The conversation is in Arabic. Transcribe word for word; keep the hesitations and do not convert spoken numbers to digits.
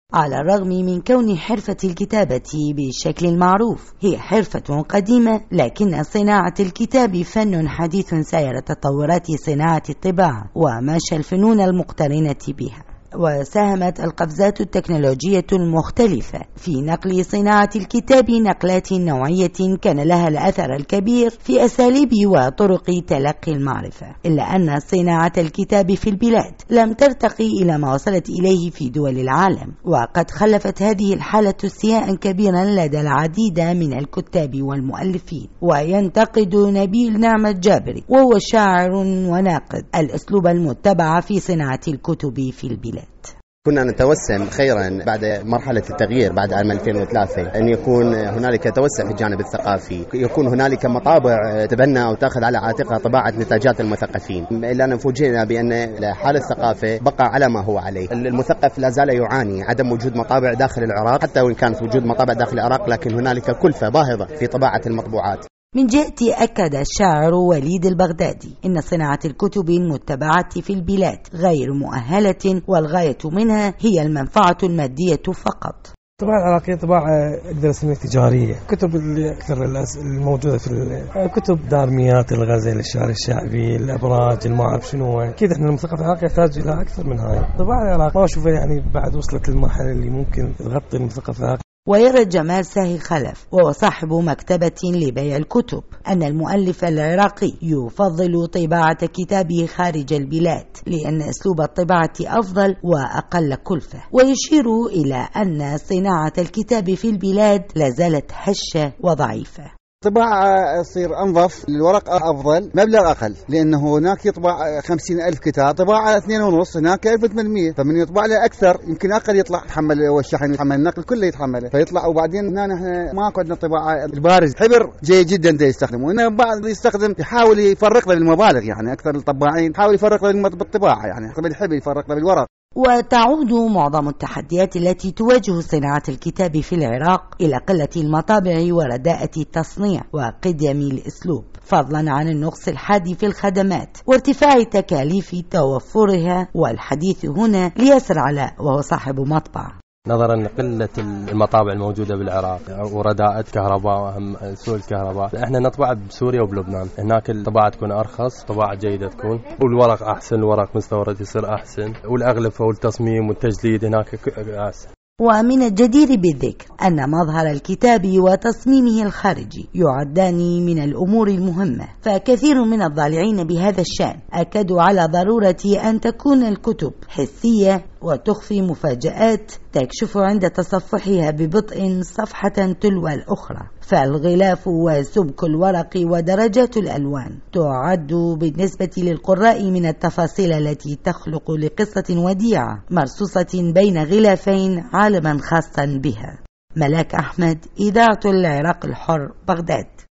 على الرغم من كون حرفة الكتابة بالشكل المعروف هي حرفة قديمة، لكن صناعة الكتاب فن حديث سير تطورات صناعة الطباعة ومشى الفنون المقترنة بها. وساهمت القفزات التكنولوجية المختلفة في نقل صناعة الكتاب نقلات نوعية كان لها الأثر الكبير في أساليب وطرق تلقي المعرفة، إلا أن صناعة الكتاب في البلاد لم ترتقي إلى ما وصلت إليه في دول العالم، وقد خلفت هذه الحالة استياء كبيرا لدى العديد من الكتاب والمؤلفين. وينتقد نبيل نعمة جابري وهو شاعر وناقد الأسلوب المتبع في صناعة الكتب في البلاد. كنا نتوسم خيرا بعد مرحلة التغيير بعد عام ألفين وثلاثة أن يكون هنالك توسع في الجانب الثقافي، يكون هنالك مطابع تبنى أو تأخذ على عاتقها طباعة نتاجات المثقفين، إلا أن فوجئنا بأن حال الثقافة بقى على ما هو عليه. المثقف لا زال يعاني عدم وجود مطابع داخل العراق، حتى وإن كانت وجود مطابع داخل العراق لكن هنالك كلفة باهظة في طباعة المطبوعات. من جهة أكد الشاعر وليد البغدادي إن صناعة الكتب المتبعة في البلاد غير مؤهلة، والغاية منها هي المنفعة المادية فقط. الطباعة العراقية طباعة أقدر أسميها تجارية. كتب اللي أكثر الموجودة في الكتب دارميات، الغزل، الشعر الشعبي، الأبراج، المعرف شنو. أكيد إحنا المثقف العراقي يحتاج إلى أكثر من هاي. الطباعة العراقية ما أشوفها يعني بعد وصلت للمرحلة اللي ممكن تغطي المثقف العراقي. ويرى جمال ساهي خلف وهو صاحب مكتبة لبيع الكتب أن المؤلف العراقي يفضل طباعة كتابه خارج البلاد لأن أسلوب الطباعة أفضل وأقل كلفة، ويشير إلى أن صناعة الكتاب في البلاد لازالت هشة وضعيفة. طباعة تصير أنظف، الورق أفضل، مبلغ أقل، لأنه هناك يطبع خمسين ألف كتاب، طباعة اثنين ونص، هناك ألف وثمانمية، فمن يطبع له أكثر يمكن أقل يطلع يتحمل والشحن يتحمل النقل كله يتحمله فيطلع. وبعدين هنا نحن ماكو عندنا طباعة البارز، حبر جيد جدا ده يستخدمه، وهنا بعض يستخدم يحاول يفرق له بالمبالغ، يعني أكثر الطباعين يحاول يفرق له بالطباعة، يعني بالحبر يفرق له بالورق. وتعود معظم التحديات التي تواجه صناعة الكتاب في العراق إلى قلة المطابع ورداءة التصنيع وقدم الأسلوب، فضلا عن النقص الحاد في الخدمات وارتفاع تكاليف توفرها. والحديث هنا لياسر علاء وهو صاحب مطبع. نظرا لقلة المطابع الموجودة بالعراق ورداءة كهرباء وأهم سوء الكهرباء، احنا نطبع بسوريا وبلبنان، هناك الطباعة تكون أرخص، طباعة جيدة تكون، والورق أحسن، الورق مستورد يصير أحسن، والأغلفة والتصميم والتجليد هناك أحسن. ومن الجدير بالذكر أن مظهر الكتاب وتصميمه الخارجي يعدان من الأمور المهمة، فكثير من الضالعين بهذا الشأن أكدوا على ضرورة أن تكون الكتب حسية وتخفي مفاجآت تكشف عند تصفحها ببطء صفحة تلو الأخرى، فالغلاف وسبك الورق ودرجات الألوان تعد بالنسبة للقراء من التفاصيل التي تخلق لقصة وديعة مرصوصة بين غلافين عالما خاصا بها. ملاك أحمد، إذاعة العراق الحر، بغداد.